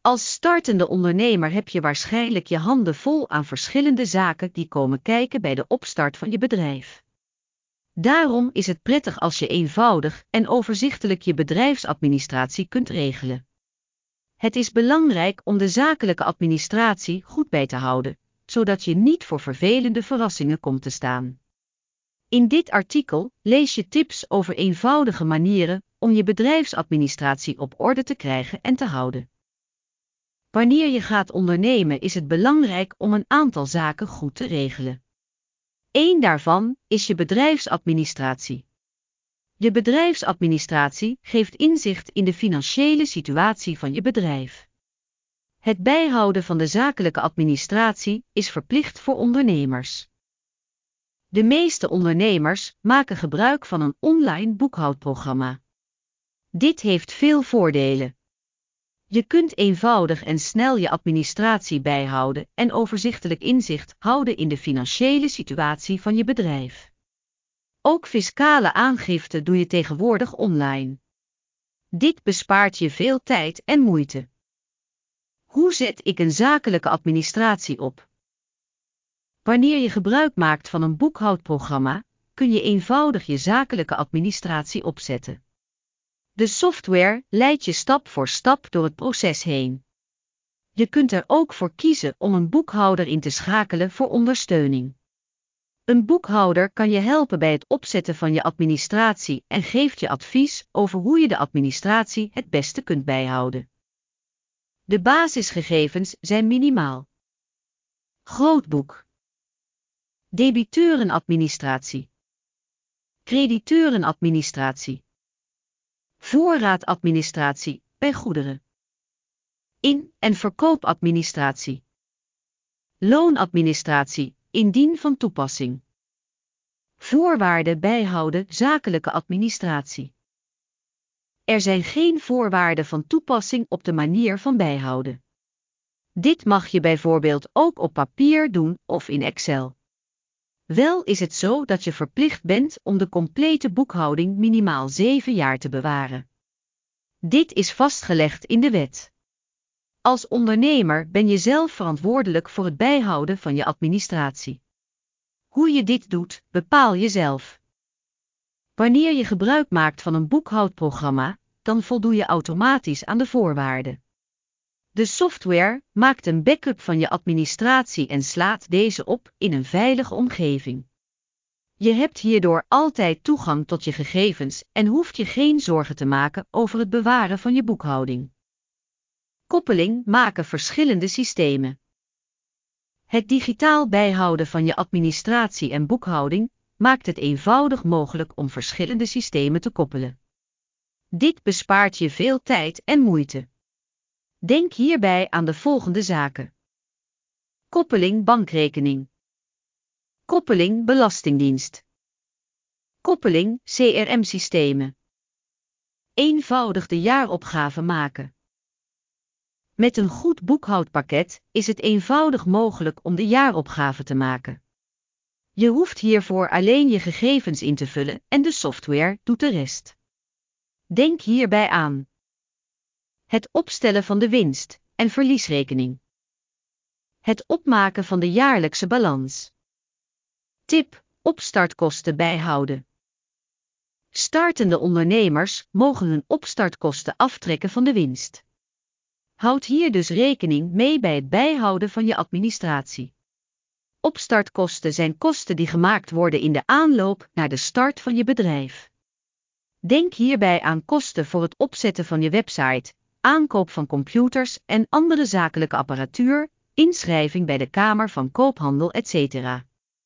Als startende ondernemer heb je waarschijnlijk je handen vol aan verschillende zaken die komen kijken bij de opstart van je bedrijf. Daarom is het prettig als je eenvoudig en overzichtelijk je bedrijfsadministratie kunt regelen. Het is belangrijk om de zakelijke administratie goed bij te houden, zodat je niet voor vervelende verrassingen komt te staan. In dit artikel lees je tips over eenvoudige manieren om je bedrijfsadministratie op orde te krijgen en te houden. Wanneer je gaat ondernemen is het belangrijk om een aantal zaken goed te regelen. Eén daarvan is je bedrijfsadministratie. Je bedrijfsadministratie geeft inzicht in de financiële situatie van je bedrijf. Het bijhouden van de zakelijke administratie is verplicht voor ondernemers. De meeste ondernemers maken gebruik van een online boekhoudprogramma. Dit heeft veel voordelen. Je kunt eenvoudig en snel je administratie bijhouden en overzichtelijk inzicht houden in de financiële situatie van je bedrijf. Ook fiscale aangifte doe je tegenwoordig online. Dit bespaart je veel tijd en moeite. Hoe zet ik een zakelijke administratie op? Wanneer je gebruik maakt van een boekhoudprogramma, kun je eenvoudig je zakelijke administratie opzetten. De software leidt je stap voor stap door het proces heen. Je kunt er ook voor kiezen om een boekhouder in te schakelen voor ondersteuning. Een boekhouder kan je helpen bij het opzetten van je administratie en geeft je advies over hoe je de administratie het beste kunt bijhouden. De basisgegevens zijn minimaal. Grootboek. Debiteurenadministratie. Crediteurenadministratie. Voorraadadministratie bij goederen. In- en verkoopadministratie. Loonadministratie, indien van toepassing. Voorwaarden bijhouden zakelijke administratie. Er zijn geen voorwaarden van toepassing op de manier van bijhouden. Dit mag je bijvoorbeeld ook op papier doen of in Excel. Wel is het zo dat je verplicht bent om de complete boekhouding minimaal 7 jaar te bewaren. Dit is vastgelegd in de wet. Als ondernemer ben je zelf verantwoordelijk voor het bijhouden van je administratie. Hoe je dit doet, bepaal je zelf. Wanneer je gebruik maakt van een boekhoudprogramma, dan voldoe je automatisch aan de voorwaarden. De software maakt een backup van je administratie en slaat deze op in een veilige omgeving. Je hebt hierdoor altijd toegang tot je gegevens en hoeft je geen zorgen te maken over het bewaren van je boekhouding. Koppeling maken verschillende systemen. Het digitaal bijhouden van je administratie en boekhouding maakt het eenvoudig mogelijk om verschillende systemen te koppelen. Dit bespaart je veel tijd en moeite. Denk hierbij aan de volgende zaken. Koppeling bankrekening. Koppeling belastingdienst. Koppeling CRM-systemen. Eenvoudig de jaaropgave maken. Met een goed boekhoudpakket is het eenvoudig mogelijk om de jaaropgave te maken. Je hoeft hiervoor alleen je gegevens in te vullen en de software doet de rest. Denk hierbij aan het opstellen van de winst- en verliesrekening. Het opmaken van de jaarlijkse balans. Tip: opstartkosten bijhouden. Startende ondernemers mogen hun opstartkosten aftrekken van de winst. Houd hier dus rekening mee bij het bijhouden van je administratie. Opstartkosten zijn kosten die gemaakt worden in de aanloop naar de start van je bedrijf. Denk hierbij aan kosten voor het opzetten van je website, aankoop van computers en andere zakelijke apparatuur, inschrijving bij de Kamer van Koophandel etc.